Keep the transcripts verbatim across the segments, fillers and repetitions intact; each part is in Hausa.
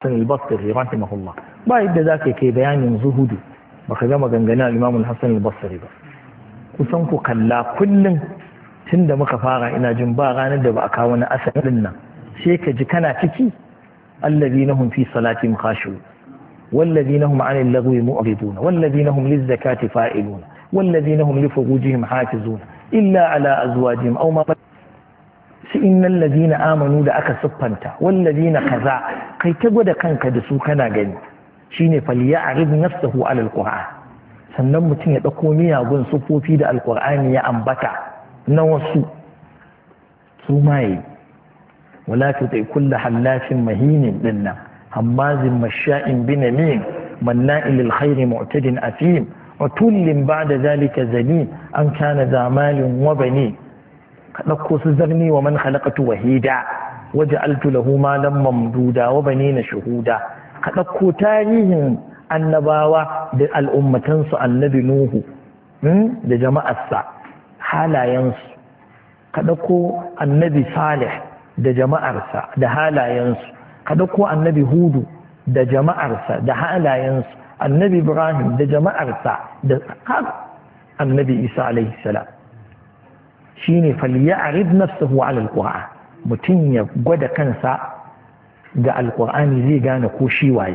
al-Basri rahimahullah ba yadda zaka kai bayanin zuhudu baka ga maganganun al-Imam al-Hasan al-Basri ba kusan ku kalla kullun tunda muka fara ina jin ba ranar da ba a kawo na asalin nan sai ka ji kana ciki alladhina hum fi salatihim khashu'un والذين هم عن اللغو معرضون والذين هم للزكاة فاعلون والذين هم لفروجهم حافظون إلا على أزواجهم أو ما إن الذين آمنوا da aka siffanta والذين kaza kai ta gwada kanka da su kana gani shine falyarid nafsuhu ala alquran sannan mutum ya dauko miyagun sufofi da alqur'ani ya ambata na wasu su mai wala tutai kullu hallafin mahinin dinnan hammazin masha'in binamin manna'il lil khairi mu'tadin athim وتل بعد ذلك زنين أن كان ذا مال وبنين كنقص زرني ومن خلقت وحيدا وجعلت له مالا ممدودا وبنين شهودا كنقو تاريخ النباوة الأمة النبي نوح da jama'arsa halayensu ka ɗauko annabi salih da jama'arsa da halayensu ka ɗauko annabi hudu da jama'arsa da halayensu annabi ibrahim da jama'arsa da har annabi isa alaihi salam shine falyarid nafsuhu ala alquran mutum ya gwada kansa ga alqur'ani zai gane ko shi waye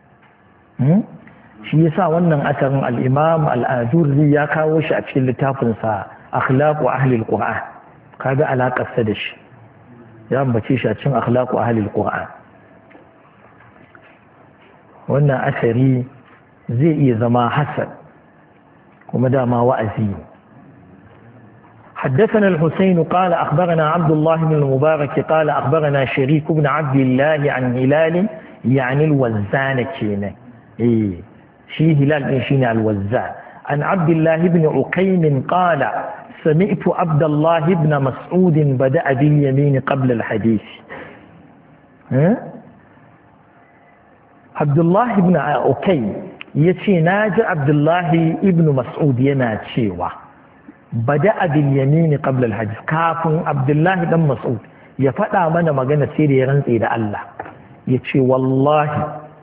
shi yasa wannan asarin al-imam al-ajurri ya kawo shi a cikin littafin sa akhlaq ahli alquran kaga alakar sa da shi ya ambace shi a cikin akhlaq ahli alquran wannan asari zai iya zama hasan kuma dama wa'azi حدثنا الحسين قال أخبرنا عبد الله بن المبارك قال أخبرنا شريك بن عبد الله عن هلال يعني الوزان كينا إيه شي هلال إيه شينا الوزان عن عبد الله بن عقيم قال سمعت عبد الله بن مسعود بدأ باليمين قبل الحديث ها؟ عبد الله بن عقيم yace naji Abdullahi ibn Mas'ud yana cewa bada'a bil yamin qabla al hajj kafin Abdullahi dan Mas'ud ya faɗa mana magana sai da ya rantse da Allah yace wallahi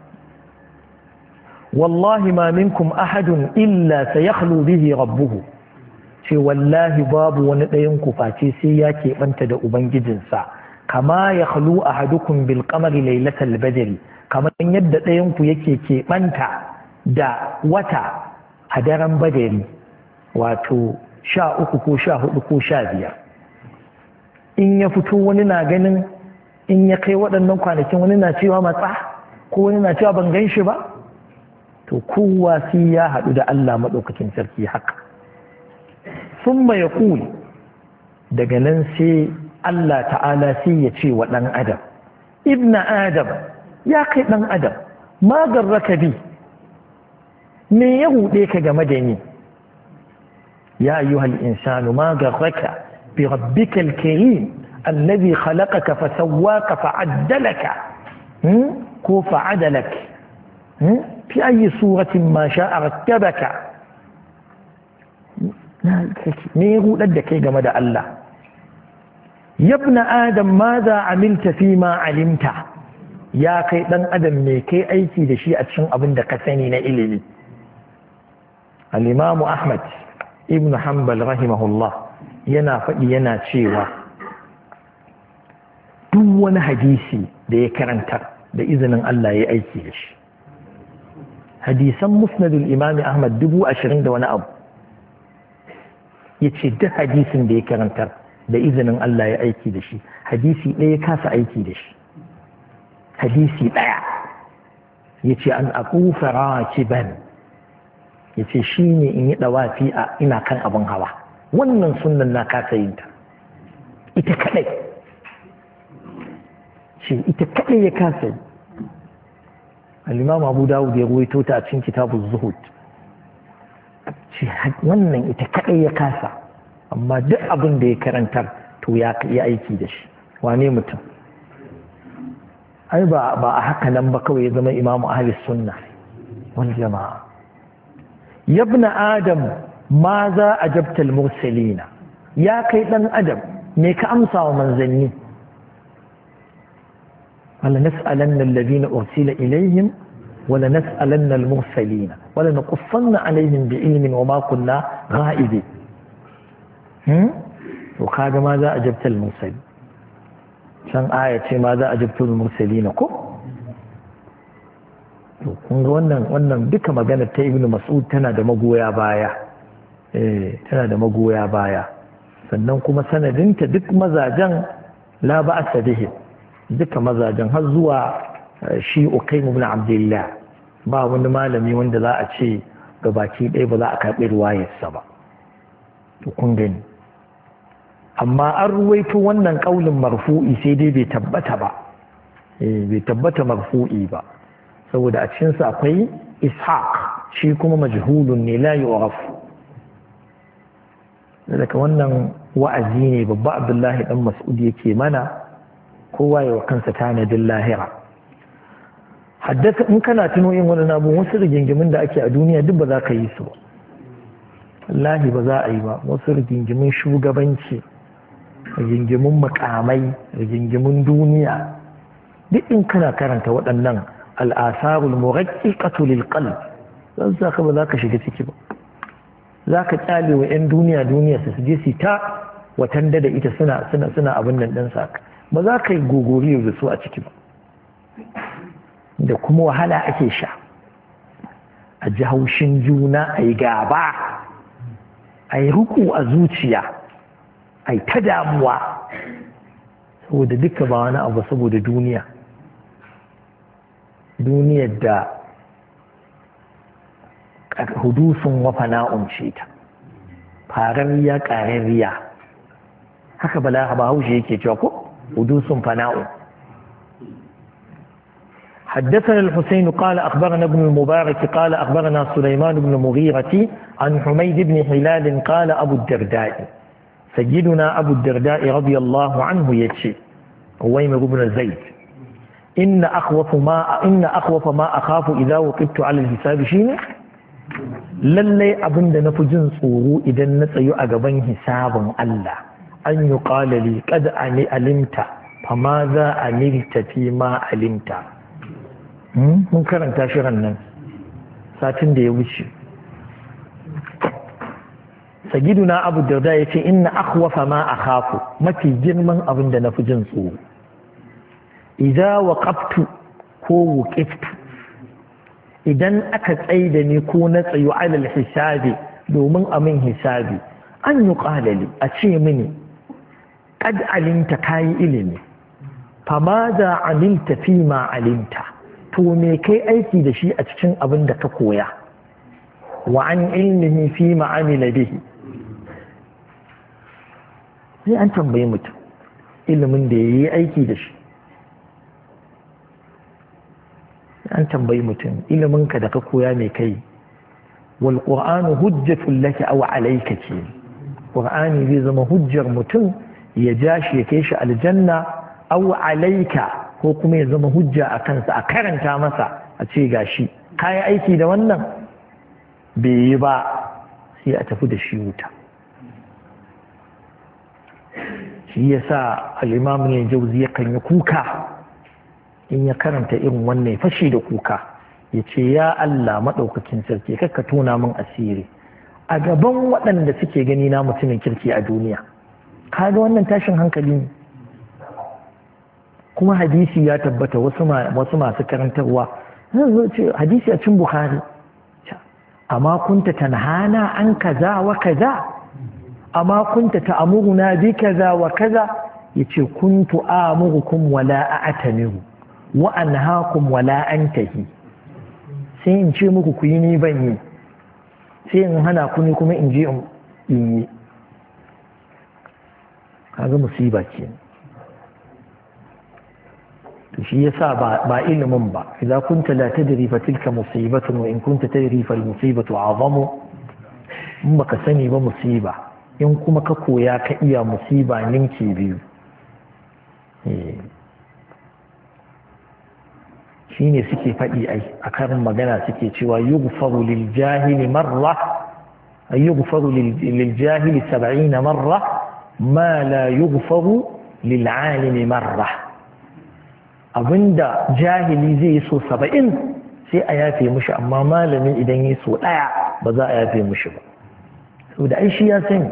wallahi ma minkum ahadun illa sayakhlu bihi rabbuhu ce wallahi babu wani ɗayan ku face sai ya keɓanta da ubangijinsa kama yakhlu ahadukum bil qamari laylatal badri kamar yadda ɗayan ku yake keɓanta da wata a daren badari wato sha uku ko sha hudu ko sha biyar in ya fito wani na ganin in ya kai waɗannan kwanakin wani na cewa matsa ko wani na cewa ban gan shi ba to kowa sai ya haɗu da Allah maɗaukakin sarki haka sun ya ƙuli daga nan sai Allah ta'ala sai ya ce wa ɗan adam ibna adam ya kai ɗan adam ma garraka bi me ya ruɗe ka game da ni ya ayyuhal insanu ma garraka bi rabbikal karim alladhi khalaqaka fa sawwaka fa addalaka ko fa adalak fi ayi suratin ma sha'a rakkabaka me ya ruɗar da kai game da Allah yabna adam madha amilta fi ma alimta ya kai dan adam me kai aiki da shi a cikin abin da ka sani na ilimi الإمام أحمد ابن حنبل رحمه الله yana faɗi yana cewa duk wani hadisi da ya karantar da izinin Allah ya aiki da shi hadisan musnadul imami Ahmad dubu ashirin da wani abu ya ce duk hadisin da ya karantar da izinin Allah ya aiki da shi hadisi ɗaya ya kasa aiki da shi hadisi ɗaya ya ce an akufa rakiban ya ce shi ne in yi ɗawafi a ina kan abin hawa wannan sunan na kasa yin ta ita kaɗai shi ita kaɗai ya kasa yi al'imam abu dawud ya ruwaito ta a cikin kitabun zuhud shi wannan ita kaɗai ya kasa amma duk abin da ya karantar to ya aiki da shi wane mutum ai ba a haka nan ba kawai ya zama imamu ahli sunna wal jama'a ya ibn adam ma za a jabtal mursalina ya kai dan adam me ka amsa wa manzanni wala nas'alanna alladhina ursila ilayhim wala nas'alanna al-mursalin wala naqussanna alayhim bi'ilmin wa ma kunna gha'ibin hmm to kaga ma za a jabta al-mursali san aya ce ma za a jabta al-mursalin ko to kun ga wannan wannan duka maganar ta ibnu mas'ud tana da magoya baya eh tana da magoya baya sannan kuma sanadinta duk mazajen la ba'sa bihi duka mazajen har zuwa shi Uqaym ibn Abdullah ba wani malami wanda za a ce gabaki ɗaya ba za a karɓi riwayarsa ba to kun gani amma an ruwaito wannan ƙaulin marfu'i sai dai bai tabbata ba eh bai tabbata marfu'i ba saboda a cikinsa akwai ishaq shi kuma majhulun ne la yu'raf daga wannan wa'azi ne babba Abdullahi dan Mas'ud yake mana kowa ya kansa tanadin lahira haddasa in kana tuno yin wani abu wasu rigingimin da ake a duniya duk ba za ka yi su ba wallahi ba za a yi ba wasu rigingimin shugabanci rigingimin makamai rigingimin duniya duk in kana karanta waɗannan al'asarul muraqqiqatu lil qalb zan saka ba za ka shiga ciki ba za ka kyale wa 'yan duniya duniya su je su ta watanda da ita suna suna suna abin nan ɗin saka ba za ka yi gogori da su a ciki ba da kuma wahala ake sha a ji haushin juna a yi gaba a yi ruku a zuciya a yi ta damuwa saboda duka ba wani abu saboda duniya duniyar da hudusun wafa na'un ce ta farariya ƙarariya haka bala ba haushe yake cewa ko hudusun fana'un حدثنا الحسين قال أخبرنا ابن المبارك قال أخبرنا سليمان بن المغيرة عن حميد بن هلال قال أبو الدرداء سيدنا أبو الدرداء رضي الله عنه يتشي ويمر بن زيد إن أخوف ما إن أخوف ما أخاف إذا وقفت على الحساب شيني lallai abin da na fi jin tsoro idan na tsayu a gaban hisabin Allah an yi ƙalali kada a ni alimta fa ma za a milta fi ma alimta mun karanta shirin nan satin da ya wuce sagiduna abu darda ya ce inna akhwafa ma akhafu mafi girman abin da na fi jin tsoro idza waqaftu ko wuqiftu idan aka tsaida ni ko na tsayu alal hisabi domin a min hisabi an yi ƙalali a ce mini ƙad alimta kayi ilimi fama da alimta fi ma alimta to me kai aiki da shi a cikin abin da ka koya wa an ilmihi fi ma amila bihi sai an tambayi mutum ilimin da ya yi aiki da shi an tambayi mutum iliminka da ka koya mai kai wal qur'anu hujjatun laka aw alayka ce qur'ani zai zama hujjar mutum ya ja shi ya kai shi aljanna aw alayka ko kuma ya zama hujja a kansa a karanta masa a ce gashi kai aiki da wannan bai yi ba sai a tafi da shi wuta shi yasa al-imam ne jauzi yakan yi kuka in ya karanta irin wannan ya fashe da kuka ya ce ya Allah maɗaukakin sarki kakka tona min asiri a gaban waɗanda suke gani na mutumin kirki a duniya kaga wannan tashin hankali ne kuma hadisi ya tabbata wasu masu karantarwa hadisi a cin Bukhari amma kunta tanhana an kaza wa kaza amma kunta ta'muruna bi kaza wa kaza yace kuntu amurukum wala a'tamiru wa anhaakum wala antahi sai in ce muku ku yi ni ban yi sai in hana ku ni kuma in je in yi kaga musiba ce to shi yasa ba ba ilimin ba idan kunta la tadri fa tilka musibatun wa in kunta tadri fa al-musibatu a'zamu in baka sani ba musiba in kuma ka koya ka iya musiba ninki biyu shine suke faɗi ai a karin magana suke cewa yughfaru lil jahili marra ay yughfaru lil jahili sab'ina marra ma la yughfaru lil alimi marra abinda jahili zai yi so saba'in sai a yafe mushi amma malami idan yi so ɗaya ba za a yafe mushi ba so da ai shi ya sani.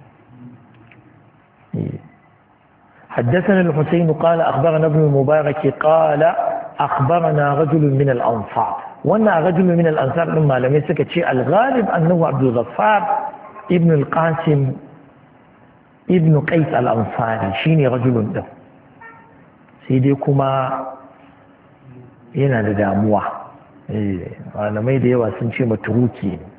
حدثنا الحسين قال أخبرنا ابن المبارك قال أخبرنا رجل من الأنصار وانا رجل من الأنصار مما لم يسكت شيء الغالب أنه عبد الغفار ابن القاسم ابن قيس الأنصاري شيني رجل ده سيديكما yana da damuwa malamai da yawa sun ce maturuki ne.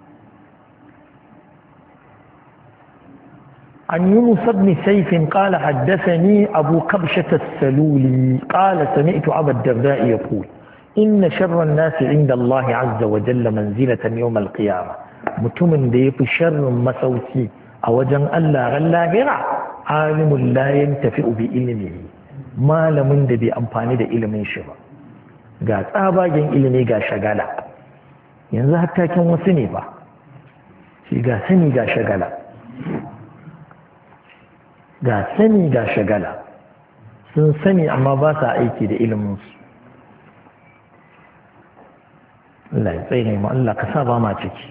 عن يونس بن سيف قال حدثني أبو كبشة السلولي قال سمعت أبا الدرداء يقول إن شر الناس عند الله عز وجل منزلة يوم القيامة متمن ديف شر مسوتي أو جن ألا غلا هرع عالم لا ينتفئ بإلمه ما لمن دبي أمفاني دا إلمين شبا قال أباجن إلمي قال شغالا ينزل حتى كان وسني با قال سني قال شغالا ga sani ga shagala sun sani amma ba sa aiki da iliminsu. Allah ya tsaye mu Allah ka sa ba ma ciki.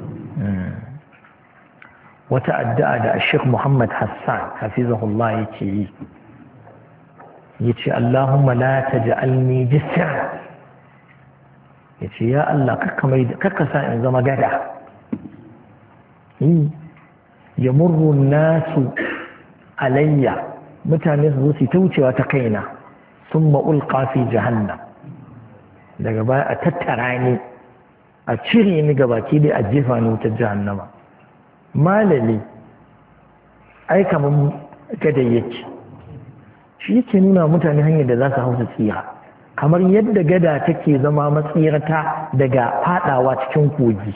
Wata addu'a da Sheikh Muhammad Hassan hafizahullah yake yi yace Allahumma la taj'alni jisran yace ya Allah kakka mai kakka sa in zama gada yamurru nasu alayya mutane su zo su ta wucewa ta kaina sun ma'ulƙa fi jahannam daga baya a tattara ni a cire ni gabaki dai a jefa ni wutar jahannama malami ai kamar gada yake shi yake nuna mutane hanyar da za su hausa tsira kamar yadda gada take zama matsirata daga fadawa cikin kogi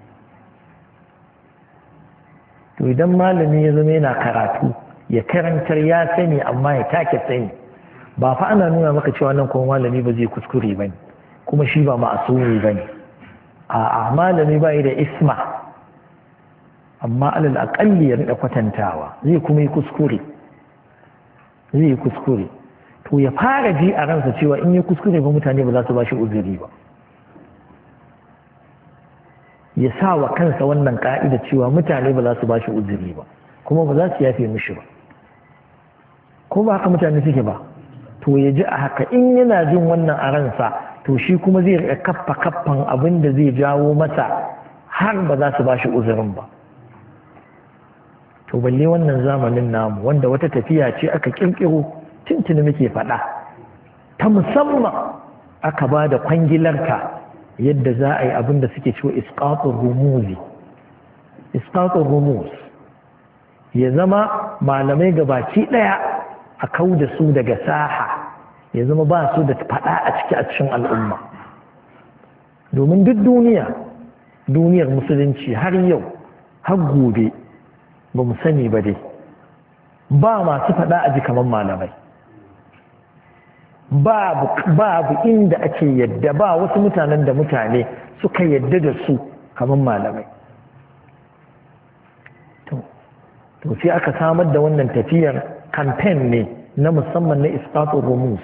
to idan malami ya zama yana karatu ya karantar ya sani amma ya take sani ba fa ana nuna maka cewa nan kuma malami ba zai kuskure ba ne kuma shi ba ma'asumi ba ne a malami ba yi da isma amma alal aƙalli ya riƙa kwatantawa zai kuma yi kuskure zai yi kuskure to ya fara ji a ransa cewa in yi kuskure ba mutane ba za su ba shi uzuri ba ya sa wa kansa wannan ka'ida cewa mutane ba za su ba shi uzuri ba kuma ba za su yafe mishi ba ko ba haka mutane suke ba to ya ji a haka in yana jin wannan a ransa to shi kuma zai riƙa kaffa kaffan abin da zai jawo masa har ba za su ba shi uzurin ba to balle wannan zamanin namu wanda wata tafiya ce aka kirkiro tuntuni muke faɗa ta musamman aka ba da kwangilarta yadda za a yi abin da suke cewa isqatur rumuzi isqatur rumuz ya zama malamai gabaki ɗaya a kau da su daga saha ya zama ba su da faɗa a ciki a cikin al'umma domin duk duniya duniyar musulunci har yau har gobe ba mu sani ba dai ba masu faɗa a ji kamar malamai babu inda ake yadda ba wasu mutanen da mutane suka yadda da su kamar malamai to sai aka samar da wannan tafiyar campaign ne na musamman na isqatur rumus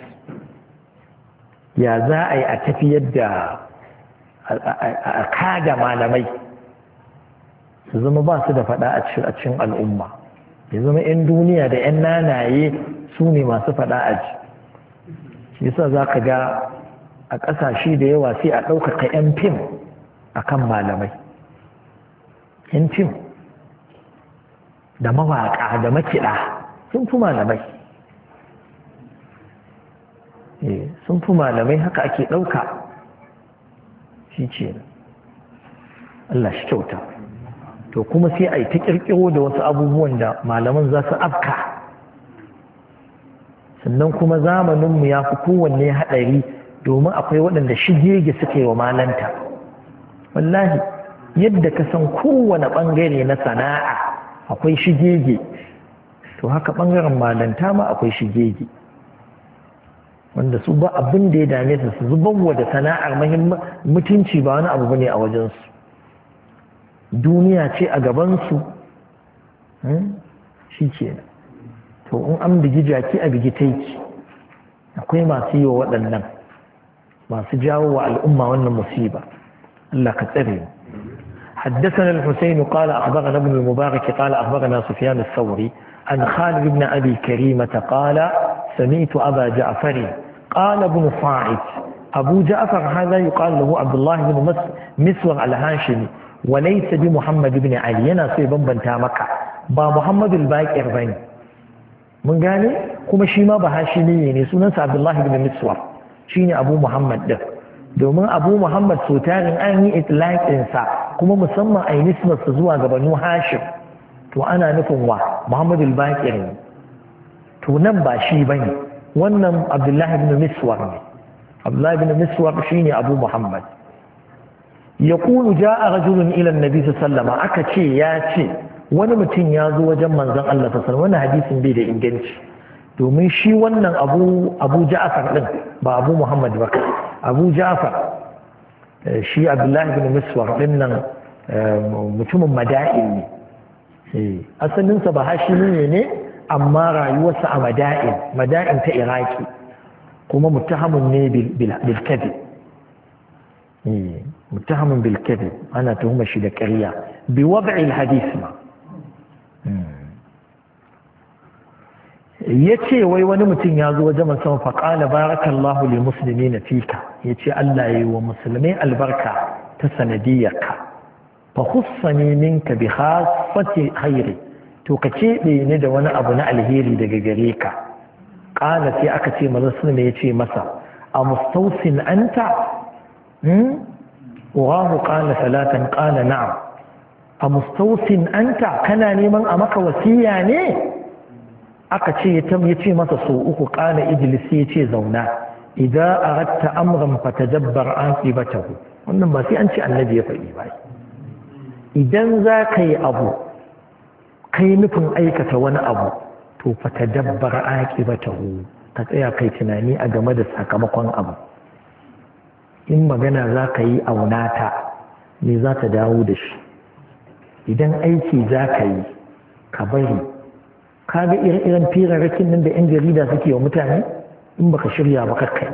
ya za a yi a tafiyar da a kada malamai su zama ba su da faɗa a cikin al'umma ya zama 'yan duniya da 'yan nanaye su ne masu faɗa a ji shi yasa za ka ga a ƙasashe da yawa sai a ɗaukaka 'yan fim a kan malamai 'yan fim da mawaƙa da makiɗa sun fi malamai sun fi malamai haka ake ɗauka shi ce Allah shi kyauta to kuma sai a yi ta ƙirƙiro da wasu abubuwan da malaman za su afka sannan kuma zamaninmu ya fi kowanne haɗari domin akwai waɗanda shigege suka yi wa malanta wallahi yadda ka san kowane ɓangare na sana'a akwai shigege to haka ɓangaren malanta ma akwai shigege wanda su ba abin da ya dame su su zubarwa da sana'ar mutunci ba wani abu bane a wajensu duniya ce a gabansu shi ke to in an bigi jaki a bigi taiki akwai masu yi wa waɗannan masu jawo wa al'umma wannan musiba Allah ka tsare. حدثنا الحسين قال أخبرنا ابن المبارك قال أخبرنا سفيان الثوري عن خالد بن أبي كريمة قال سمعت أبا جعفر قال ابن صاعد أبو جعفر هذا يقال له عبد الله بن مسور الهاشمي وليس بمحمد بن علي أنا سيبا بنتا مكة با محمد الباكر بني من قال كما شيما بهاشمي يعني سنن عبد الله بن مسور شيني أبو محمد ده domin abu muhammad so tarin an yi itlaƙinsa kuma musamman a yi nismarsa zuwa ga banu hashim to ana nufin wa muhammadu al-baqir ne to nan ba shi ba ne wannan abdullahi ibn miswar ne abdullahi ibn miswar shi ne abu muhammad ya kulu ja a rajulun ilan nabi sallama aka ce ya ce wani mutum ya zo wajen manzon Allah sallama wani hadisin bai da inganci domin shi wannan abu abu ja'far din ba abu muhammad ba abu ja'far shi abdullahi bin miswar din nan mutumin mada'in ne asalinsa ba hashimi ne amma rayuwarsa a mada'in mada'in ta iraki kuma muttahamun ne bil kadhib muttahamun bil kadhib ana tuhuma shi da ƙarya bi wad'i al hadith ma ya ce wai wani mutum ya zo wajen sama faƙala barakallahu li musulmi na fika ya ce Allah ya yi wa musulmai albarka ta sanadiyarka fa hussani minka bi khasfati khairi to ka keɓe ni da wani abu na alheri daga gare ka ƙala sai aka ce maza sulma ya ce masa a mustausin anta urahu ƙala salatan ƙala na'am a mustausin anta kana neman a maka wasiya ne aka ce ya ce masa so uku kana ijlis ya ce zauna idan aratta amran fatajabbar aqibatahu wannan ba sai an ce annabi ya faɗi ba idan za ka yi abu kai nufin aikata wani abu to fatajabbar aqibatahu ka tsaya kai tunani a game da sakamakon abu in magana za ka yi aunata me za ta dawo da shi idan aiki za ka yi ka bari kaga ire-iren firarrakin nan da 'yan jarida suke wa mutane in baka shirya ba kakkai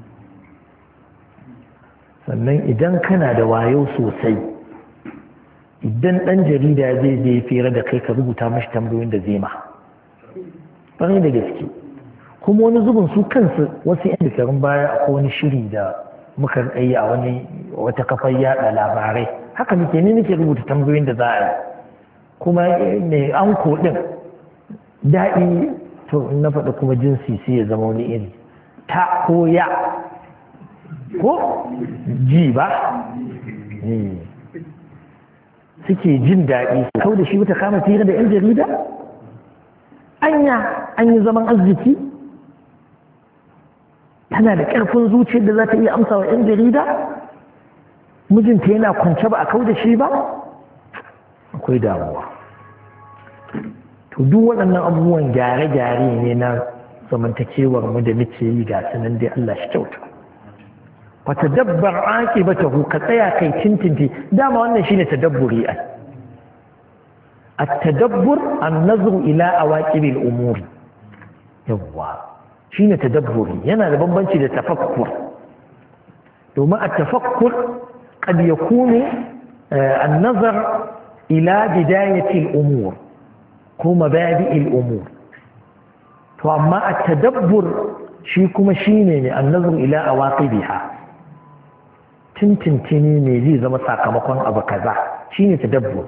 sannan idan kana da wayo sosai idan ɗan jarida zai je fira da kai ka rubuta mashi tambayoyin da zai ma ɓarai da gaske kuma wani zubin su kansu wasu 'yan shekarun baya akwai wani shiri da muka yi a wani wata kafar yada labarai haka muke ne nake rubuta tambayoyin da za a yi kuma mai an kodin daɗi to na faɗa kuma jinsi sai ya zama wani iri ta ko ya ko ji ba suke jin daɗi kau da shi wata kama fira da 'yan jarida anya an yi zaman arziki tana da ƙarfin zuciyar da za ta iya amsa wa 'yan jarida mijinta yana kwance ba a kau da shi ba akwai damuwa to duk waɗannan abubuwan gyare-gyare ne na zamantakewar mu da muke yi ga sanan dai Allah shi kyauta fa tadabbar aqibatahu ka tsaya kai tintinti dama wannan shine tadabburi ai at-tadabbur an-nazru ila awaqibil umuri yawa shine tadabburi yana da bambanci da tafakkur domin at-tafakkur qad yakunu an-nazar ila bidayati al-umur ko mabadi'il umur to amma at-tadabbur shi kuma shine ne an-nazar ila awaqibiha tintintini ne zai zama sakamakon abu kaza shine tadabbur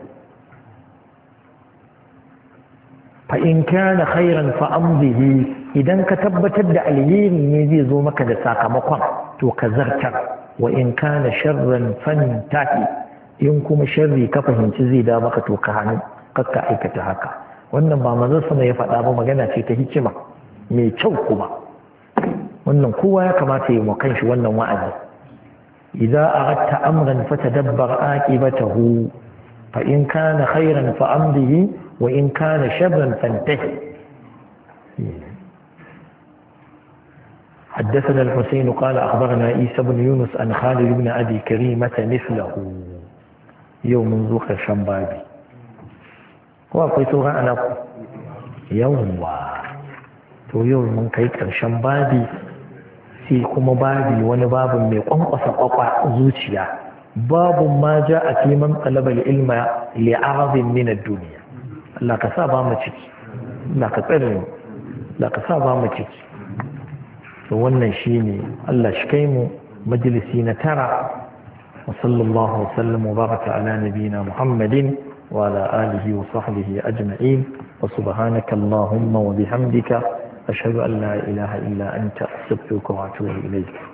fa in kana khairan fa amdihi idan ka tabbatar da alheri ne zai zo maka da sakamakon to ka zartar wa in kana sharran fantahi in kuma sharri ka fahimci zai da maka to ka hannu kakka aikata haka wannan ba manzon sama ya faɗa ba magana ce ta hikima mai kyau kuma wannan kowa ya kamata ya mu kanshi wannan wa'azi idza aradta amran fatadabbar aqibatahu fa in kana khairan fa amdihi wa in kana sharran fantahi حدثنا الحسين قال أخبرنا عيسى بن يونس عن خالد بن أبي كريمة مثله يوم ذوق الشمبابي وأقول سورة أنا يوم تو يوم من كيك الشمبابي sai kuma babi wani babin mai kwankwasa kwakwa zuciya babun ma ja a kiman talabar ilma li'arazin min ad-duniya. Allah ka sa ba mu ciki, Allah ka tsare mu, Allah ka sa ba mu ciki. to wannan shine Allah shi kai mu majalisi na tara. wa sallallahu wa sallam wa baraka ala nabina Muhammadin wa ala alihi wa sahbihi ajma'in wa subhanaka Allahumma wa bihamdika ashhadu an la ilaha illa anta astaghfiruka wa atubu ilayk.